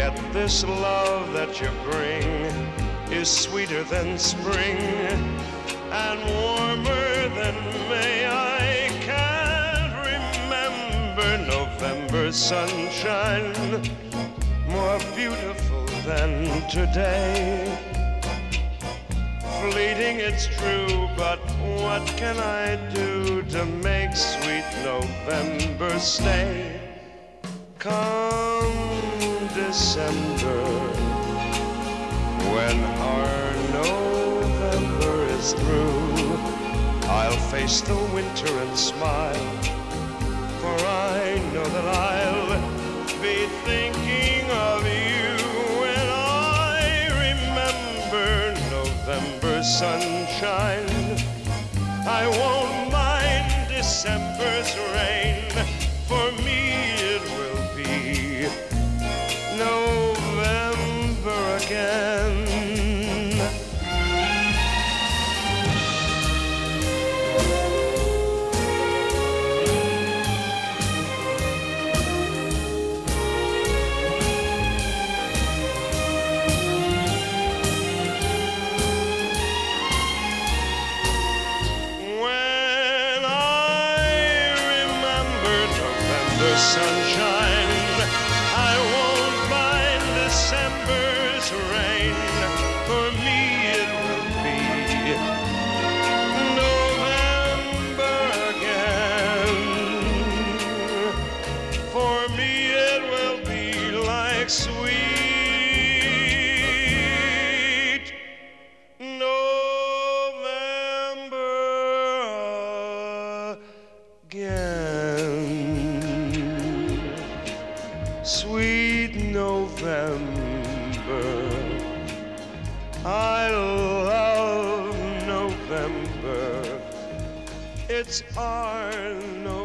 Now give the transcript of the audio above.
Yet this love that you bring is sweeter than spring and warmer than May. I can't remember November sunshine more beautiful than today. Fleeting, it's true, but what can I do to make sweet November stay? Come December, when our November is through, I'll face the winter and smile, for I know that I'll be thinking of you when I remember November sunshine. I won't mind December's rain, for me it will be November again. Sunshine, I won't mind December's rain. For me it will be November again. For me it will be like sweet November again. Sweet November, I love November. It's our November.